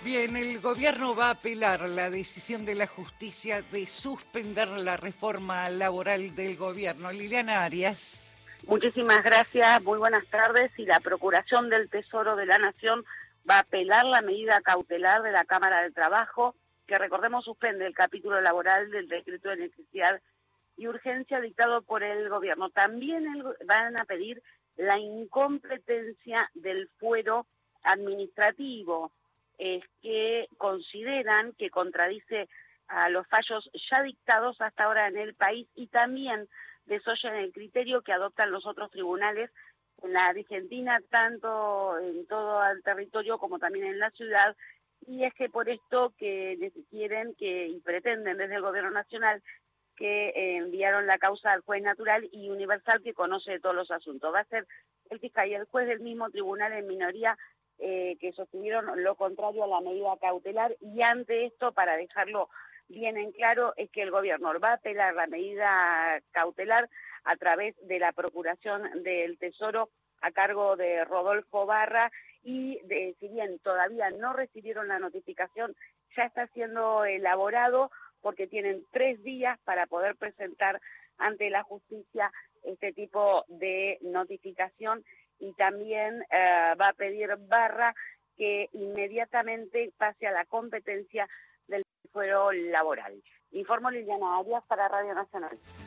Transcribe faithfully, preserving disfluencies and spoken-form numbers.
Bien, el gobierno va a apelar la decisión de la justicia de suspender la reforma laboral del gobierno. Liliana Arias. Muchísimas gracias, muy buenas tardes. Y la Procuración del Tesoro de la Nación va a apelar la medida cautelar de la Cámara de Trabajo, que recordemos suspende el capítulo laboral del decreto de necesidad y urgencia dictado por el gobierno. También el, van a pedir la incompetencia del fuero administrativo, es que consideran que contradice a los fallos ya dictados hasta ahora en el país y también desoyen el criterio que adoptan los otros tribunales en la Argentina, tanto en todo el territorio como también en la ciudad, y es que por esto que quieren que y pretenden desde el gobierno nacional que eh, enviaron la causa al juez natural y universal que conoce todos los asuntos. Va a ser el fiscal y el juez del mismo tribunal en minoría eh, que sostuvieron lo contrario a la medida cautelar, y ante esto, para dejarlo bien en claro, es que el gobierno va a apelar la medida cautelar a través de la Procuración del Tesoro a cargo de Rodolfo Barra, y de, si bien todavía no recibieron la notificación, ya está siendo elaborado porque tienen tres días para poder presentar ante la justicia este tipo de notificación, y también eh, va a pedir Barra que inmediatamente pase a la competencia del fuero laboral. Informo Liliana Arias para Radio Nacional.